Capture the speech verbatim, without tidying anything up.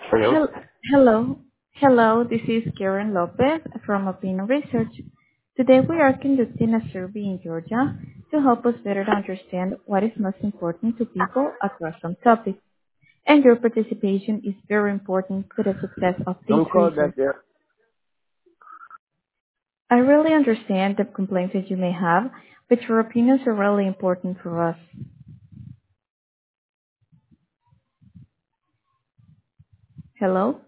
Hello? Hel- Hello. Hello, this is Karen Lopez from Opinion Research. Today we are conducting a survey in Georgia to help us better understand what is most important to people across some topics. And your participation is very important to the success of this Don't call research. back there. I really understand the complaints that you may have, but your opinions are really important for us. Hello?